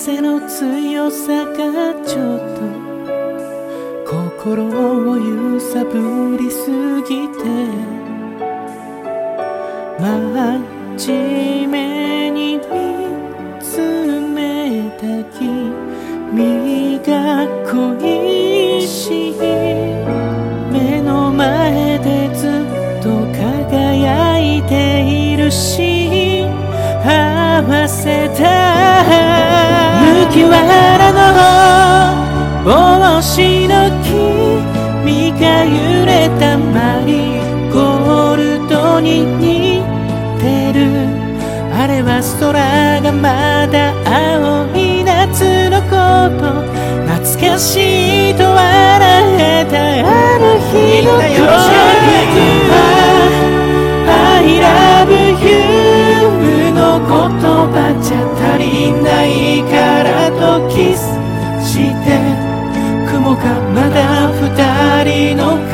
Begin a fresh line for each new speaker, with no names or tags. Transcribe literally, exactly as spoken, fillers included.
風の強さがちょっと心を揺さぶりすぎて、真面目に見つめた君が恋しい。目の前でずっと輝いているし、合わせた麦わらの帽子の君が揺れたマリーゴールドに似てる。あれは空がまだ青い夏のこと、懐かしいと笑えたある日のこと。I love you の言葉じゃ足りないからとキスして、雲がまだ二人の